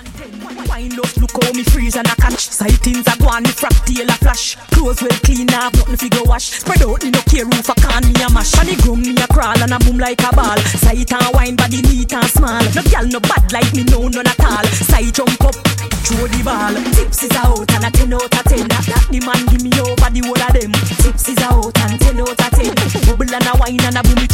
Wind up, look how me freeze and I catch. Sightings a go on, me frack tail a flash. Clothes well clean, have nothing fi go wash. Spread out, me no care roof a can me a mash. On the ground me a crawl and a boom like a ball. Sight and wine, body neat and small. No girl no bad like me, no none at all. Sight jump up, throw the ball. Tips is out and a 10 out of 10. That the man give me over the whole of them. Tips is out and 10 out of 10. Bubble and a wine and a boom it